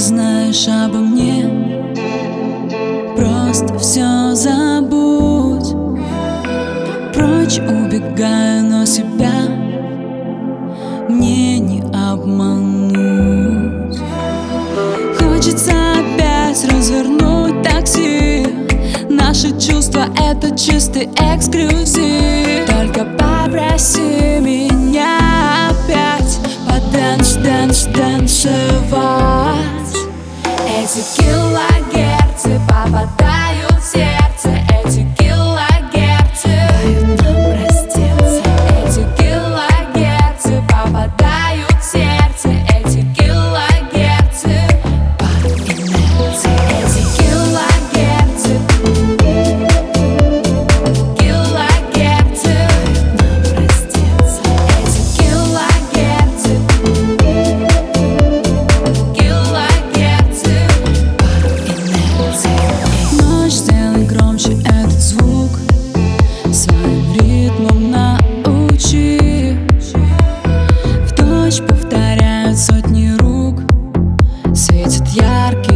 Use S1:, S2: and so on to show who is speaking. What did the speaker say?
S1: знаешь обо мне, просто все забудь. Прочь убегаю, но себя мне не обмануть. Хочется опять развернуть такси. Наши чувства — это чистый эксклюзив. Только попроси меня опять танцевать. Эти килогерцы попадают в сердце. Эти килогерцы дают нам проститься. Эти килогерцы попадают в сердце. Эти килогерцы по инерции. Эти килогерцы дают нам проститься. Эти килогерцы Ночь, сделай громче этот звук, своим ритмом научи. В ночь повторяют сотни рук, светит яркий